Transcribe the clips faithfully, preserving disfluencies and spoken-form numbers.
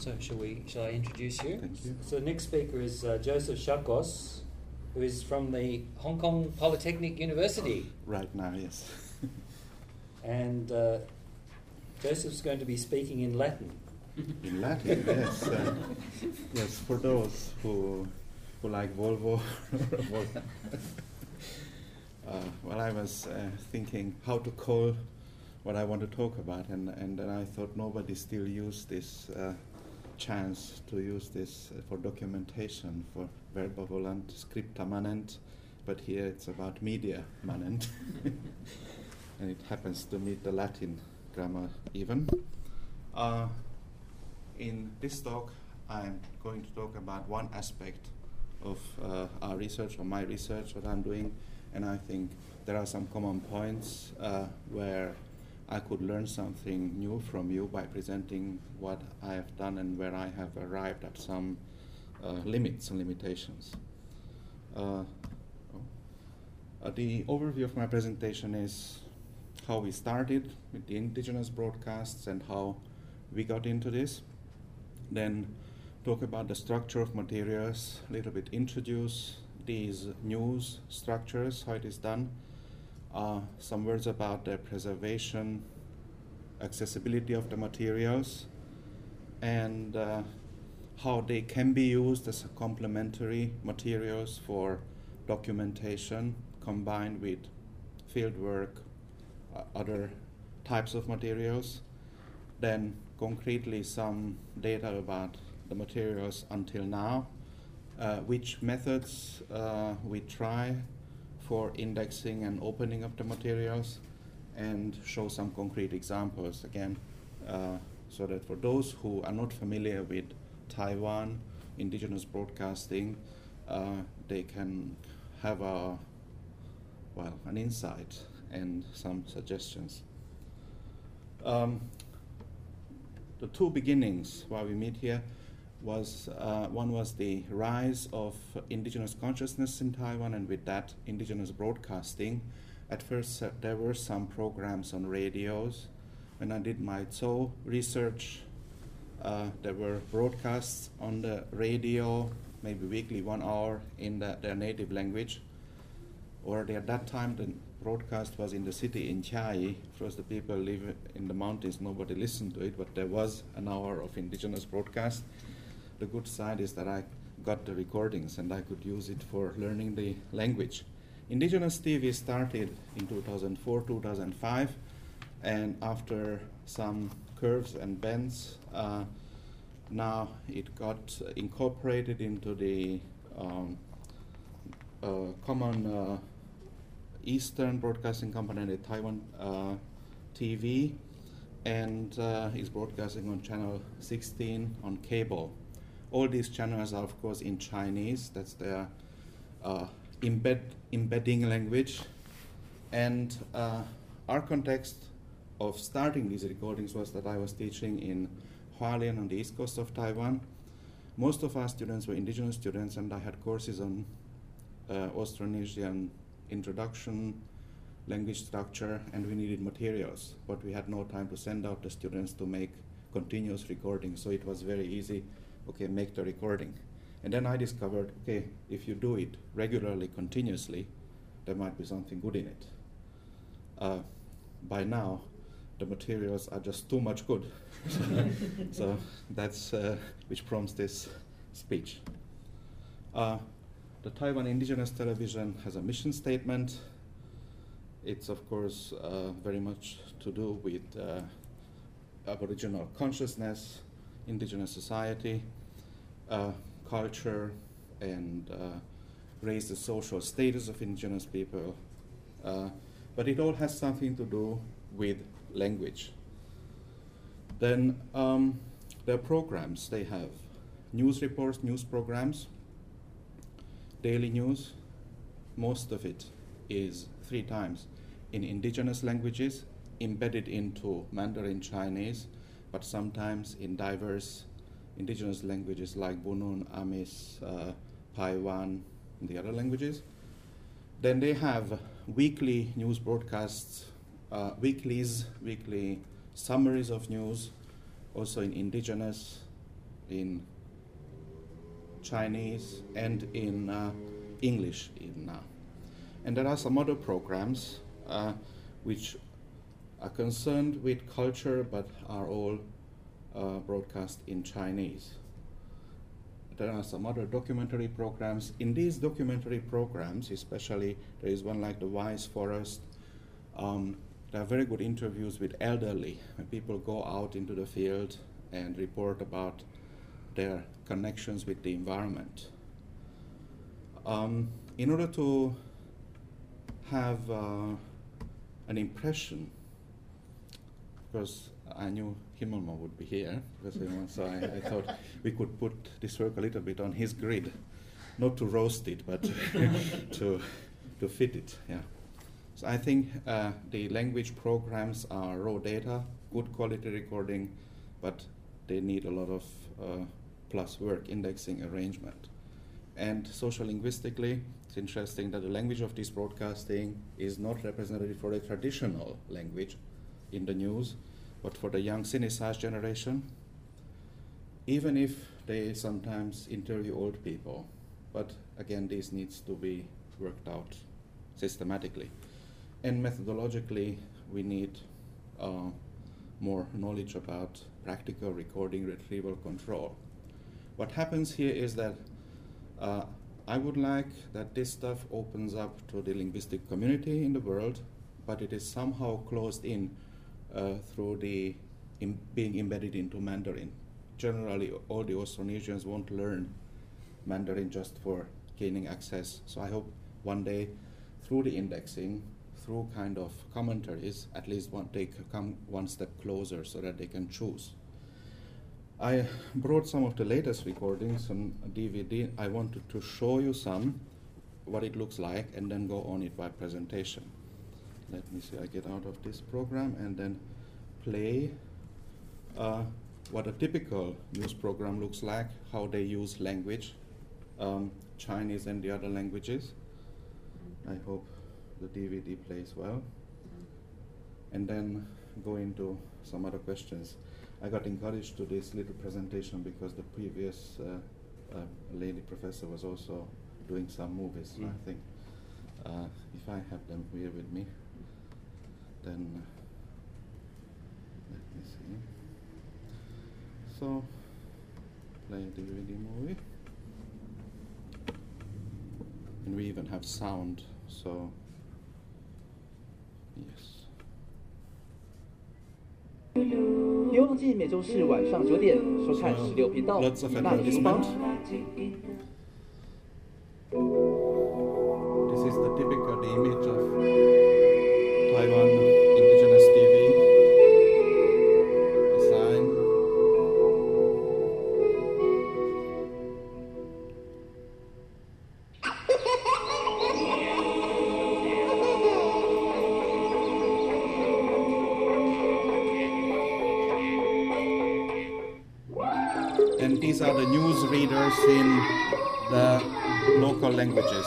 So shall we? Shall I introduce you? Thank you. So the next speaker is uh, Joseph Shakos, who is from the Hong Kong Polytechnic University. Right now, yes. And uh, Joseph's going to be speaking in Latin. In Latin, yes. Uh, yes, for those who who like Volvo. uh, well, I was uh, thinking how to call what I want to talk about, and, and then I thought nobody still used this uh, chance to use this uh, for documentation, for verba volant, scripta manent, but here it's about media manent. And it happens to meet the Latin grammar even. Uh, in this talk, I'm going to talk about one aspect of uh, our research, or my research, what I'm doing, and I think there are some common points uh, where I could learn something new from you by presenting what I have done and where I have arrived at some uh, limits and limitations. Uh, oh. uh, the overview of my presentation is how we started with the indigenous broadcasts and how we got into this. Then talk about the structure of materials, a little bit introduce these news structures, how it is done. Uh, some words about the preservation, accessibility of the materials, and uh, how they can be used as complementary materials for documentation combined with fieldwork, uh, other types of materials. Then concretely some data about the materials until now, uh, which methods uh, we try for indexing and opening of the materials, and show some concrete examples again, uh, so that for those who are not familiar with Taiwan indigenous broadcasting, uh, they can have a, well, an insight and some suggestions. Um, the two beginnings why we meet here was, uh, one was the rise of indigenous consciousness in Taiwan, and with that, indigenous broadcasting. At first, uh, there were some programs on radios. When I did my Z O research, uh, there were broadcasts on the radio, maybe weekly, one hour in the, their native language. Or at that time, the broadcast was in the city in Chiayi. Of course, the people live in the mountains, nobody listened to it, but there was an hour of indigenous broadcast. The good side is that I got the recordings and I could use it for learning the language. Indigenous T V started in two thousand four, two thousand five, and after some curves and bends, uh, now it got incorporated into the um, uh, common uh, Eastern Broadcasting Company, the Taiwan uh, T V, and uh, is broadcasting on channel sixteen on cable. All these channels are, of course, in Chinese. That's their uh, embed, embedding language. And uh, our context of starting these recordings was that I was teaching in Hualien on the east coast of Taiwan. Most of our students were indigenous students, and I had courses on uh, Austronesian introduction, language structure, and we needed materials. But we had no time to send out the students to make continuous recordings, so it was very easy. Okay, make the recording. And then I discovered, okay, if you do it regularly, continuously, there might be something good in it. Uh, by now, the materials are just too much good. So that's uh, which prompts this speech. Uh, the Taiwan Indigenous Television has a mission statement. It's, of course, uh, very much to do with uh, Aboriginal consciousness, indigenous society, uh, culture, and uh, raise the social status of indigenous people. Uh, but it all has something to do with language. Then um, their programs, they have news reports, news programs, daily news. Most of it is three times in indigenous languages, embedded into Mandarin Chinese, but sometimes in diverse indigenous languages like Bunun, Amis, uh, Paiwan, and the other languages. Then they have weekly news broadcasts, uh, weeklies, weekly summaries of news, also in indigenous in Chinese and in uh, English. In, uh, and there are some other programs uh, which are concerned with culture but are all uh, broadcast in Chinese. There are some other documentary programs. In these documentary programs, especially, there is one like The Wise Forest. Um, there are very good interviews with elderly, when people go out into the field and report about their connections with the environment. Um, in order to have uh, an impression, because I knew Himmelmann would be here, because, you know, so I, I thought we could put this work a little bit on his grid, not to roast it, but to to fit it. Yeah. So I think uh, the language programs are raw data, good quality recording, but they need a lot of uh, plus work, indexing, arrangement. And social linguistically, it's interesting that the language of this broadcasting is not representative for the traditional language in the news, but for the young Cinesize generation, even if they sometimes interview old people. But again, this needs to be worked out systematically. And methodologically, we need uh, more knowledge about practical recording, retrieval, control. What happens here is that uh, I would like that this stuff opens up to the linguistic community in the world, but it is somehow closed in uh, through the im being embedded into Mandarin. Generally, all the Austronesians won't learn Mandarin just for gaining access. So I hope one day, through the indexing, through kind of commentaries, at least one, they come one step closer so that they can choose. I brought some of the latest recordings on D V D. I wanted to show you some, what it looks like, and then go on it by presentation. Let me see, I get out of this program and then play uh, what a typical news program looks like, how they use language, um, Chinese and the other languages. I hope the D V D plays well. And then go into some other questions. I got encouraged to this little presentation because the previous uh, uh, lady professor was also doing some movies. Mm. I think uh, if I have them here with me, then let me see. So, play the D V D movie. And we even have sound, so yes. 别忘记每周四晚上九点收看十六频道。 Lots of 那联邦 This is the typical the image of Taiwan indigenous T V design. And these are the news readers in the local languages.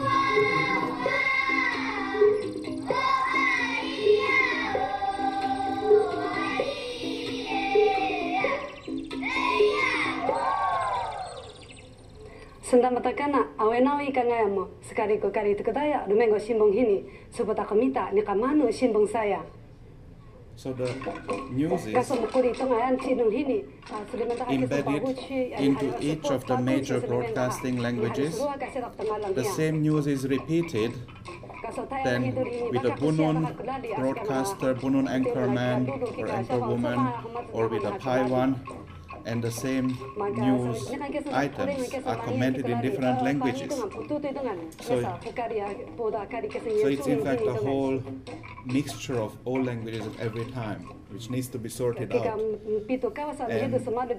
Senda matakana awenawi kangayamo sekali ko kali tukadaya lumengo simbong hini supata komita ni kamanu simbong saya. So the news is Kaso mukuri tongayan sinong hini embedded into each of the major broadcasting languages. The same news is repeated then with a Bunun broadcaster, Bunun anchorman or anchorwoman, or with a Paiwan, and the same news items are commented in different languages. So, so it's in fact a whole mixture of all languages at every time, which needs to be sorted out. And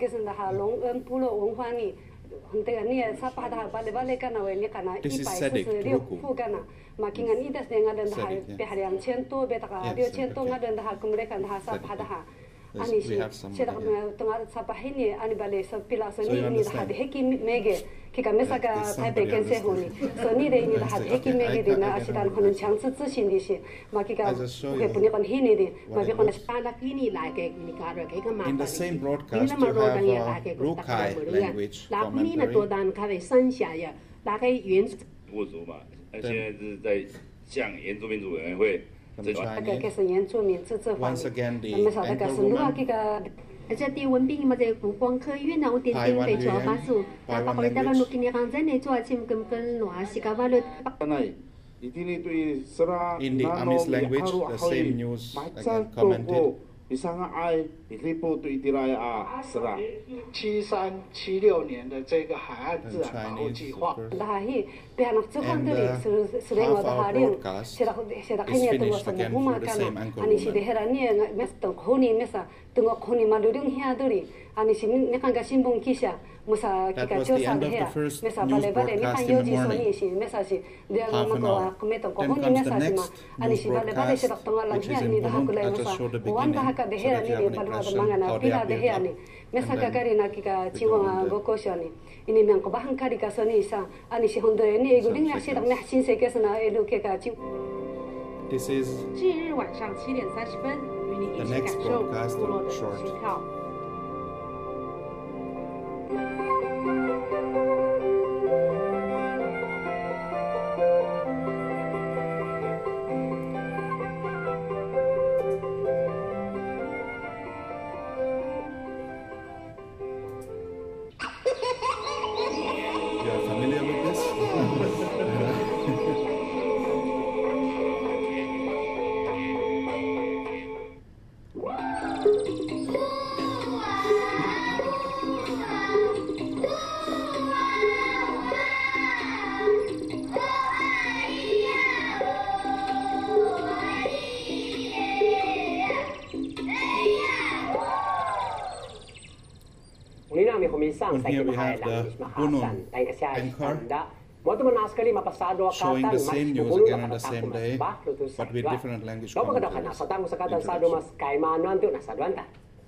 this is Sedik, Ruku. Yes, ani we si have somebody sila here. tunga sa pahini ani bale so pila so So ni you ni understand? hadi heki mege kika mesa ka Yes, taipei somebody kense honi understands. so ni de ni I hadi see. heki Okay, mege I de can- na I can asitan understand. honun chang tsu tsu shin di shi ma kika I just show ke you puni kon hini di ma what bi it kon looks- In the same broadcast, you have uh, Rukai language 那古尼呢 commentary. 多单卡为三下呀，大概原部族嘛，那现在是在向原住民族委员会 From 争取。 ka ke Chinese. 是原住民自治法 Once again, the 那么少的个 anchor 是如果 woman, 这个而且啲文兵嘛在古光科院啊，我点点被抓巴数，那把佢哋那录音行在内做签跟跟罗西卡巴律。 in the Amis language, the same news again commented. 七三七六年的这个海岸自 And 然保护 Chinese, 计 of 划。 course. dah hi pihak nak cakap And, tu uh, ni sudah half ngah dah our hari broadcast sudah sudah is kanya tu finished sama again rumah for the kan same anchor ani si woman. dehera ni mes tu khoni mesa tengok khoni maludung hia duri ani si ni kan ga simbong kisha musa That kika was the chosa end of the dehera first mesa news bale bale ni kan broadcast in the yoji so morning. ni si mesa si dia Half ngama an ko hour. kumeto ko Then honi comes mesa the si ma next ani news si bale bale broadcast, si dak tengah lang which hia is in ni dah Bulut. kulai I just masa showed the wan dah beginning ka so dehera that ni you have ni an balu ada impression mangana how they pila are built dehera up. ni mesa And ka then kari na kika we go chiwang on the- gokosyo ni ini memang ko bahang kari ka so ni sa ani si hondo ni ego ding si dak meh sin se ke sana elu ke ka chi This is 近日晚上七点三十分，与你一 The 起 next 感受 broadcast 部落的 short. 心跳。 you are familiar with this? Unina mi huminsan And sa here we kinahayag have lang the mismahasan. Bunong Dahil kasi ay anchor tanda. Mo to manas kali mapasado ka showing tan the mas same news pupulo again na on the katang same mas day, baklo to sa but with iba. different language Dapat kada kana commentaries. sa tango sa katan sado mas kay manuan to nasa duanta.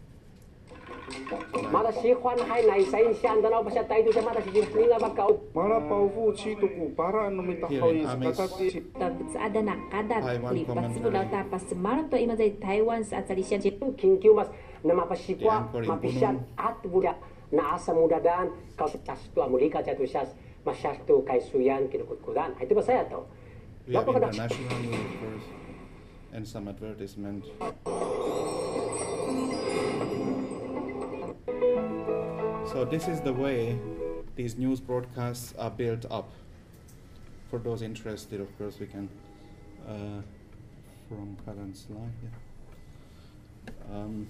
Mara si Juan hay na isa siya anda na pa siya tayo sa mara si Jimlinga bakaw. Mara paufu chito ku para no Here mitakaw in is Amis, katati. ada nak kadar Taiwan lipat commentary. sebulan tapas semalam tu ima dari Taiwan saat salisyan Kinkyu mas na mapasikwa, The anchor in mapisyan Bunong. at budak na asa mudadaan kau sitas tu amulika jatuh sias masyas tu kay suyan kinukutkudan. Itu ba saya to? We have Dapat kada international news, of course, and some advertisement. So this is the way these news broadcasts are built up. For those interested, of course, we can uh, from current slide. Yeah. Um,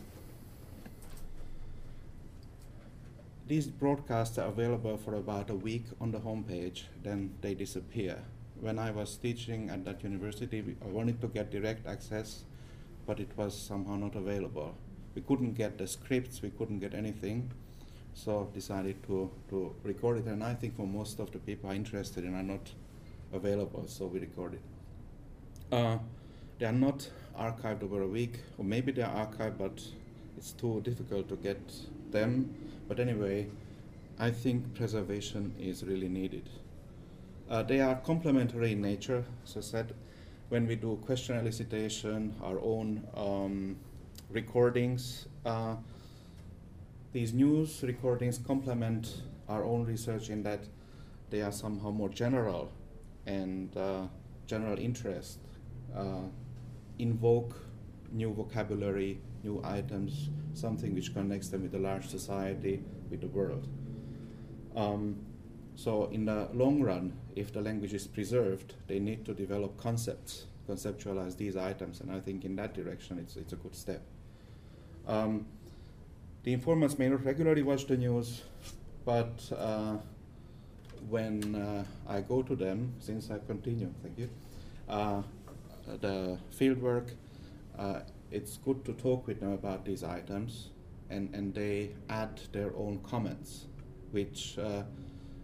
these broadcasts are available for about a week on the homepage, then they disappear. When I was teaching at that university, we- I wanted to get direct access, but it was somehow not available. We couldn't get the scripts, we couldn't get anything, so decided to, to record it, and I think for most of the people are interested and are not available, so we recorded. Uh, they are not archived over a week, or maybe they are archived, but it's too difficult to get them. But anyway, I think preservation is really needed. Uh, they are complementary in nature. As I said, when we do question elicitation, our own um, recordings, uh, these news recordings complement our own research in that they are somehow more general and uh, general interest, uh, invoke new vocabulary, new items, something which connects them with the large society, with the world. Um, so in the long run, if the language is preserved, they need to develop concepts, conceptualize these items, and I think in that direction it's, it's a good step. Um, the informants may not regularly watch the news, but uh, when uh, I go to them, since I continue, thank you, uh, the fieldwork, uh, it's good to talk with them about these items, and, and they add their own comments, which uh,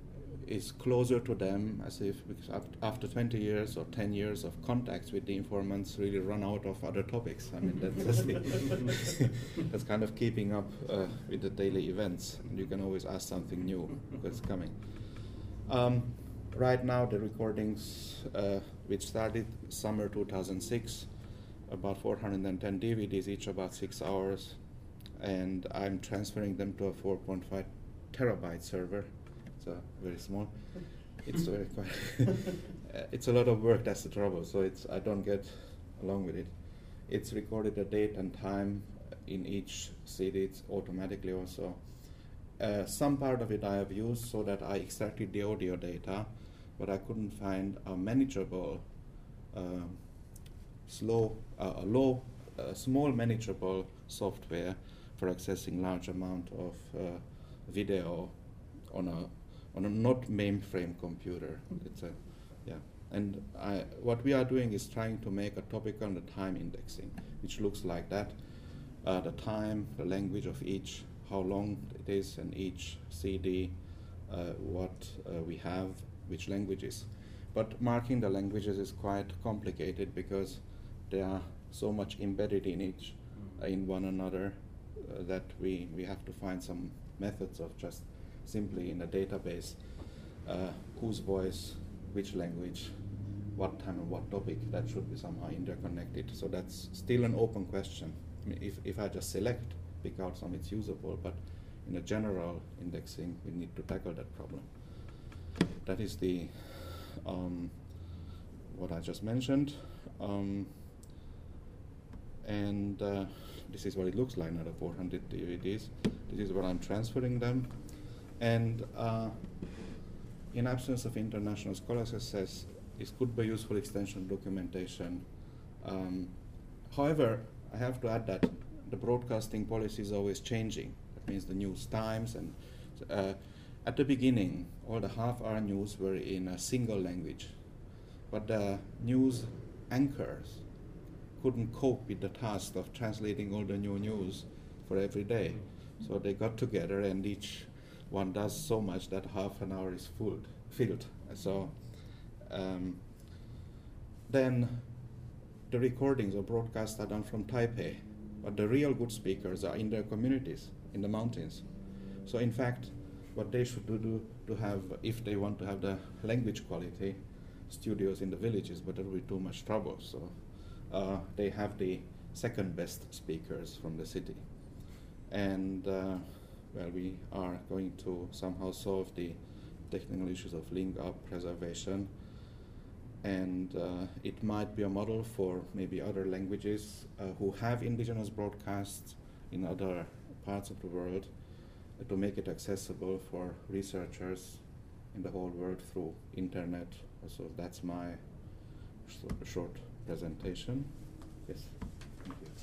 is closer to them, as if because after twenty years or ten years of contacts with the informants, really run out of other topics. I mean, that's, the that's kind of keeping up uh, with the daily events. And you can always ask something new because it's coming. Um, right now, the recordings, uh, which started summer two thousand six, about four hundred ten D V Ds, each about six hours, and I'm transferring them to a four point five terabyte server. It's uh, very small. It's very quite. uh, it's a lot of work. That's the trouble. So it's I don't get along with it. It's recorded a date and time in each C D. It's automatically also. Uh, some part of it I have used so that I extracted the audio data, but I couldn't find a manageable, uh, slow, uh, a low, uh, small manageable software for accessing large amount of uh, video on a on a not mainframe computer. It's a yeah, and I, what we are doing is trying to make a topical and a time indexing, which looks like that: uh, the time, the language of each, how long it is, and each C D, uh, what uh, we have, which languages. But marking the languages is quite complicated because they are so much embedded in each, uh, in one another, uh, that we, we have to find some methods of just simply in a database, uh, whose voice, which language, what time and what topic, that should be somehow interconnected. So that's still an open question. I mean, if, if I just select, pick out some, it's usable, but in a general indexing, we need to tackle that problem. That is the um, what I just mentioned. Um, and uh, this is what it looks like now, the four hundred D V Ds. This is where I'm transferring them. And uh, in absence of international scholars access, this could be useful extension documentation. Um, however, I have to add that the broadcasting policy is always changing. That means the news times, and uh, at the beginning, all the half-hour news were in a single language, but the news anchors couldn't cope with the task of translating all the new news for every day. So they got together, and each one does so much that half an hour is full, filled. So um, then the recordings or broadcasts are done from Taipei, but the real good speakers are in their communities, in the mountains. So in fact, what they should do, do to have, if they want to have the language quality, studios in the villages, but that will be too much trouble. So uh, they have the second best speakers from the city. And uh, well, we are going to somehow solve the technical issues of link up preservation. And uh, it might be a model for maybe other languages uh, who have indigenous broadcasts in other parts of the world, uh, to make it accessible for researchers in the whole world through internet. So that's my sh- short presentation. Yes, thank you.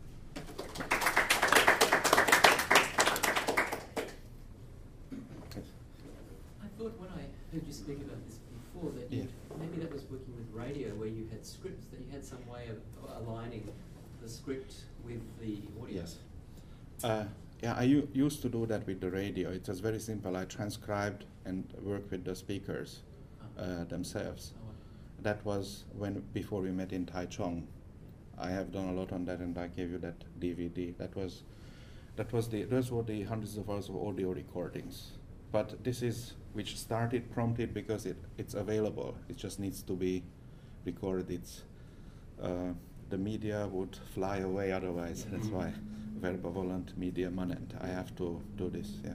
Yes. I thought when I heard you speak about this before that you, yeah. maybe that was working with radio, where you had scripts, that you had some way of aligning the script with the audio. Yes. Uh, yeah, I u- used to do that with the radio. It was very simple. I transcribed and worked with the speakers uh, themselves. Oh, wow. That was when before we met in Taichung. I have done a lot on that, and I gave you that D V D. That was, that was the those were the hundreds of hours of audio recordings. But this is which started prompted because it it's available. It just needs to be recorded. It's uh, the media would fly away otherwise. Mm-hmm. That's why verba volant media manent. I have to do this. Yeah.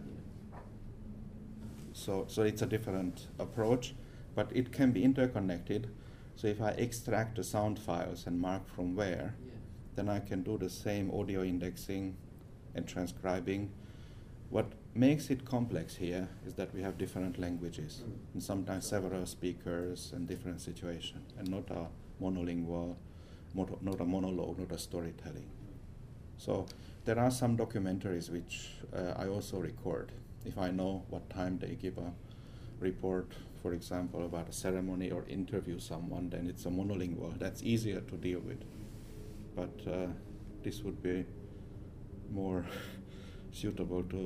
So so it's a different approach, but it can be interconnected. So if I extract the sound files and mark from where, Yeah. then I can do the same audio indexing and transcribing. What makes it complex here is that we have different languages, mm. and sometimes several speakers and different situations, and not a monolingual, moto, not a monologue, not a storytelling. So there are some documentaries which uh, I also record. If I know what time they give a report, for example, about a ceremony or interview someone, then it's a monolingual. That's easier to deal with. But uh, this would be more suitable to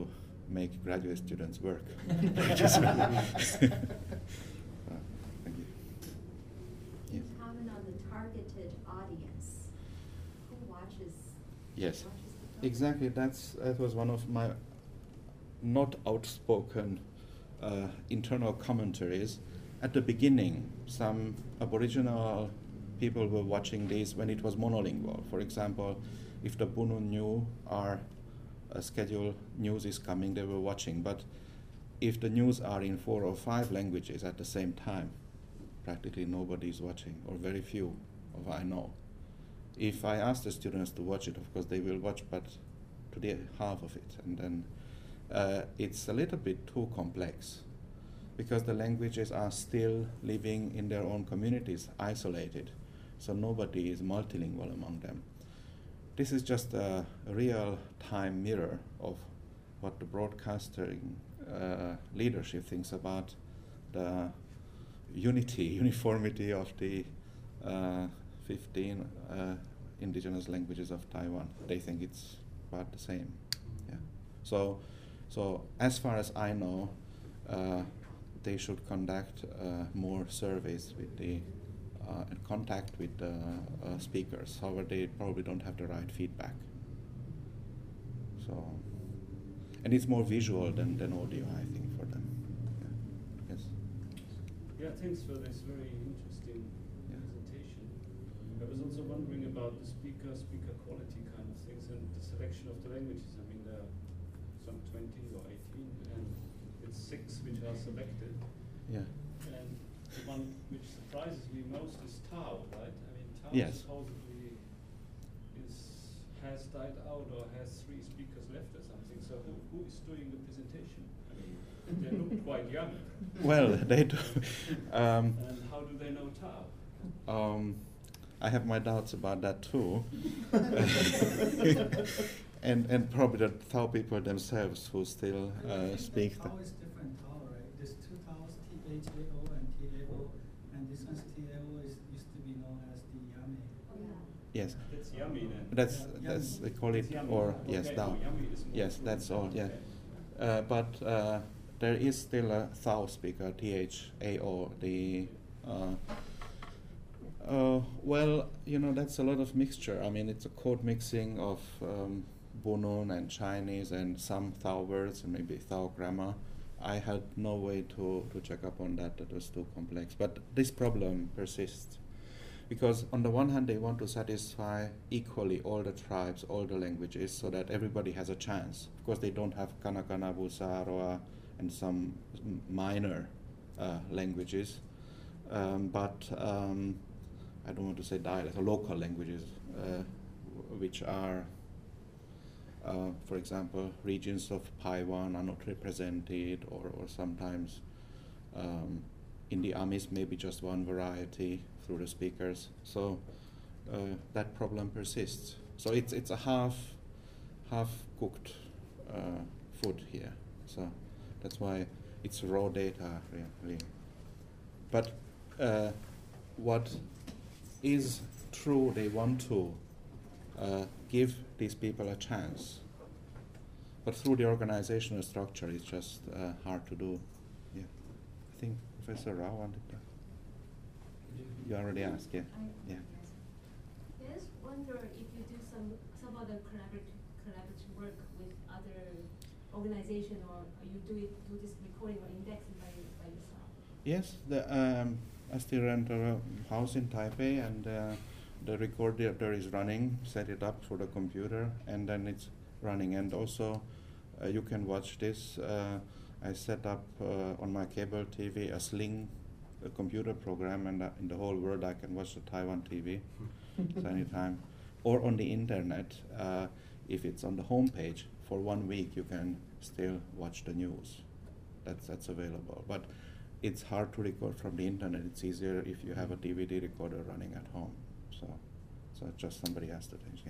make graduate students work. Which is really uh, thank you. Can you comment on the targeted audience? Who watches? Yes, watches exactly. That's that was one of my not outspoken uh, internal commentaries. At the beginning, some Aboriginal people were watching this when it was monolingual. For example, if the Bunun knew our uh, schedule news is coming, they were watching. But if the news are in four or five languages at the same time, practically nobody is watching, or very few of I know. If I ask the students to watch it, of course they will watch, but to the half of it, and then uh, it's a little bit too complex, because the languages are still living in their own communities, isolated, so nobody is multilingual among them. This is just a real-time mirror of what the broadcasting uh, leadership thinks about the unity, uniformity of the uh, fifteen uh, indigenous languages of Taiwan. They think it's about the same. Yeah. So, so as far as I know, uh, they should conduct uh, more surveys with the uh, and contact with the uh, speakers. However, they probably don't have the right feedback. So, and it's more visual than, than audio, I think, for them. Yeah. Yes. Yeah, thanks for this very interesting yeah. presentation. I was also wondering about the speaker, speaker quality kind of things, and the selection of the languages. I mean, there are some twenty or eighteen, and it's six which are selected. Yeah. And the one which surprises me most is Tao, right? I mean, Tao yes. supposedly is has died out or has three speakers left or something. So who, who is doing the presentation? I mean, they look quite young. Well, they do. um, and how do they know Tao? Um, I have my doubts about that too. and and probably the Tao people themselves who still uh, speak. Tao is different Tao, right? There's two Taos, T H A O and T A O, and this one's T A O is used to be known as the Yami. Oh, yeah. Yes. That's Yami then. That's Yeah, that's Yami. they call it, Yami. or Okay, yes, so Tao. Yami is more Yes, true. that's all. Yeah. Okay. Uh, but uh, there is still a Tao speaker, T H A O. The uh, uh, well, you know, that's a lot of mixture. I mean, it's a code mixing of um, Bunun and Chinese and some Tao words and maybe Tao grammar. I had no way to, to check up on that. That was too complex. But this problem persists, because on the one hand they want to satisfy equally all the tribes, all the languages, so that everybody has a chance. Of course, they don't have Kanakana, Busa, Aroa, and some m- minor uh, languages, um, but um, I don't want to say dialects, or local languages, uh, w- which are, uh, for example, regions of Paiwan are not represented, or, or sometimes um, in the Amis maybe just one variety through the speakers. So uh, that problem persists. So it's it's a half half cooked uh, food here. So that's why it's raw data really. But uh, what is true, they want to uh, give these people a chance. But through the organizational structure, it's just uh, hard to do. Yeah, I think Professor Rao wanted to. You already asked, yeah. I, Yeah. I just wonder if you do some some other collaborative collaborative work with other organization, or you do it do this recording or indexing by by yourself. Yes, the, um, I still rent a house in Taipei, and uh, the recorder there is running. Set it up for the computer, and then it's running. And also, uh, you can watch this. Uh, I set up uh, on my cable T V a Sling a computer program, and uh, in the whole world I can watch the Taiwan T V so anytime. Or on the internet, uh, if it's on the home page, for one week you can still watch the news. That's that's available. But it's hard to record from the internet. It's easier if you have a D V D recorder running at home. So, so just somebody has to change. Yes.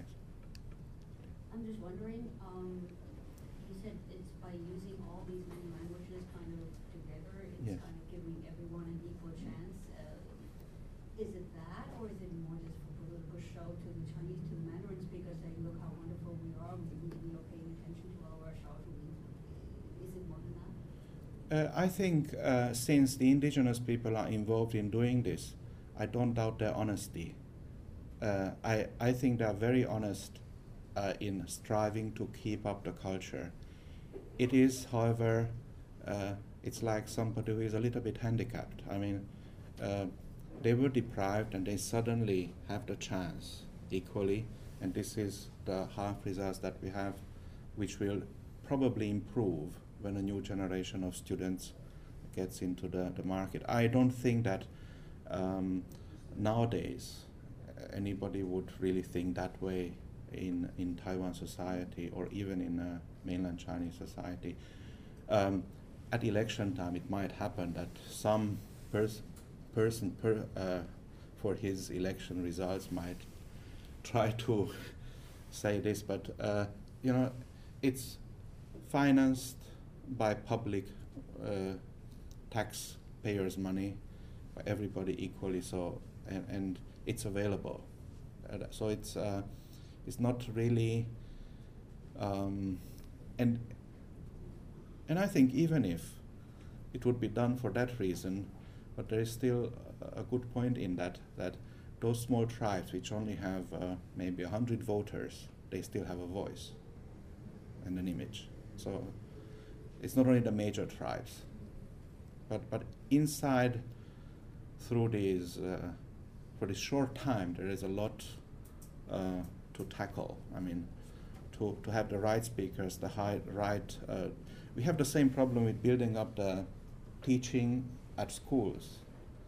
I'm just wondering, um, you said it's by using all these many languages kind of together, it's Yes. kind of giving everyone an equal chance. Uh, is it that, or is it more just for political show to the Chinese, to the Mandarins, because they look how wonderful we are, we, we are paying attention to all our shows, we, Uh, I think uh, since the indigenous people are involved in doing this, I don't doubt their honesty. Uh, I, I think they are very honest uh, in striving to keep up the culture. It is, however, uh, it's like somebody who is a little bit handicapped. I mean, uh, they were deprived and they suddenly have the chance equally, and this is the half results that we have, which will probably improve when a new generation of students gets into the, the market. I don't think that um, nowadays anybody would really think that way in, in Taiwan society or even in uh, mainland Chinese society. Um, at election time it might happen that some pers person per, uh, for his election results might try to say this, but uh, you know, it's financed by public uh, taxpayers' money, by everybody equally, so and, and it's available. Uh, so it's uh, it's not really, um, and and I think even if it would be done for that reason, but there is still a, a good point in that that those small tribes which only have uh, maybe a hundred voters, they still have a voice and an image. So it's not only the major tribes, but but inside, through these uh, for this short time, there is a lot uh, to tackle. I mean, to to have the right speakers, the high, right. Uh, we have the same problem with building up the teaching at schools.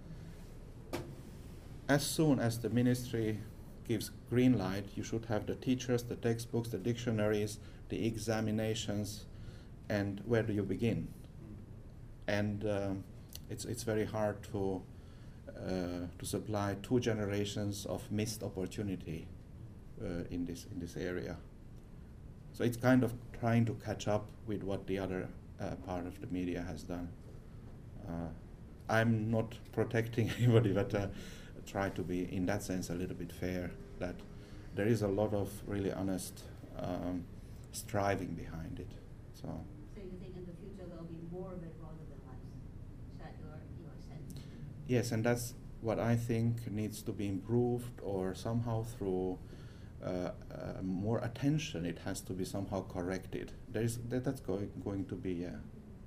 As soon as the ministry gives green light, you should have the teachers, the textbooks, the dictionaries, the examinations, and where do you begin? And um, it's it's very hard to uh, to supply two generations of missed opportunity uh, in this in this area. So it's kind of trying to catch up with what the other uh, part of the media has done. Uh, I'm not protecting anybody, but uh, try to be, in that sense, a little bit fair. That there is a lot of really honest um, striving behind it. So. So you think in the future there'll be more of it rather than less? Is that your your sense? Yes, and that's what I think needs to be improved, or somehow through uh, uh, more attention, it has to be somehow corrected. There is that, that's going going to be, yeah.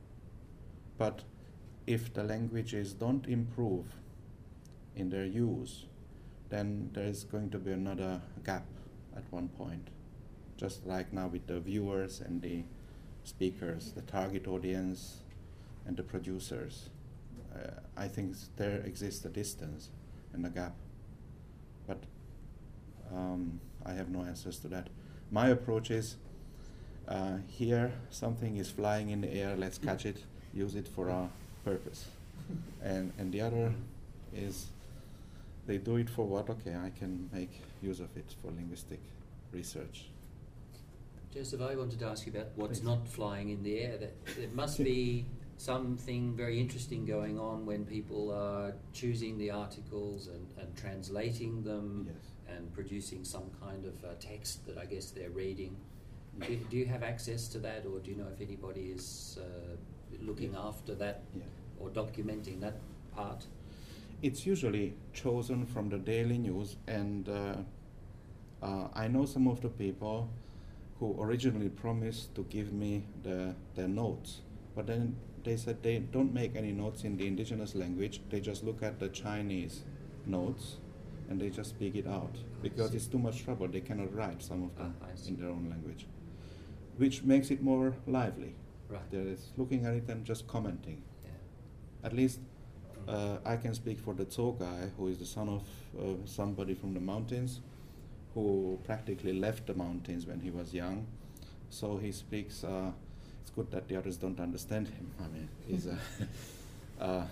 But if the languages don't improve in their use, then there is going to be another gap at one point. Just like now with the viewers and the speakers, the target audience and the producers. Uh, I think there exists a distance and a gap. But um, I have no answers to that. My approach is, uh, here something is flying in the air, let's catch it, use it for our purpose. And, and the other is, they do it for what? Okay, I can make use of it for linguistic research. Joseph, I wanted to ask you about what's Please. Not flying in the air. That there must be something very interesting going on when people are choosing the articles and, and translating them, yes. and producing some kind of uh, text that I guess they're reading. Do, do you have access to that, or do you know if anybody is uh, looking yeah. after that yeah. or documenting that part? It's usually chosen from the daily news, and uh, uh, I know some of the people who originally promised to give me the, their notes, but then they said they don't make any notes in the indigenous language, they just look at the Chinese notes and they just speak it out, because it's too much trouble, they cannot write some of them ah, in their own language, which makes it more lively. Right. They're just looking at it and just commenting. Yeah. At least uh, I can speak for the Zhou guy, who is the son of uh, somebody from the mountains, who practically left the mountains when he was young. So he speaks, uh, it's good that the others don't understand him. I mean, he's a uh,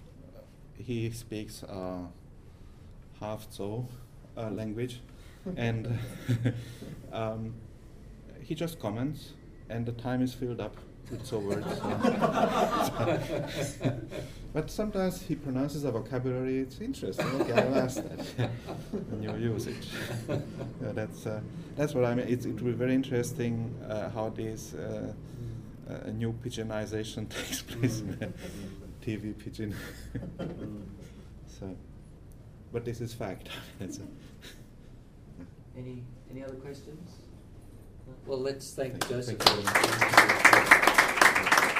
he speaks uh, half Zhou uh, language, and um, he just comments, and the time is filled up with Zhou words. But sometimes he pronounces a vocabulary, it's interesting. Okay, I'll ask that in your usage. Yeah, that's uh, that's what I mean. It's, it will be very interesting uh, how these uh, a new pigeonization takes place, mm. T V pigeon. So, but this is fact. That's any any other questions? Well, let's thank, thank Joseph. Thank you.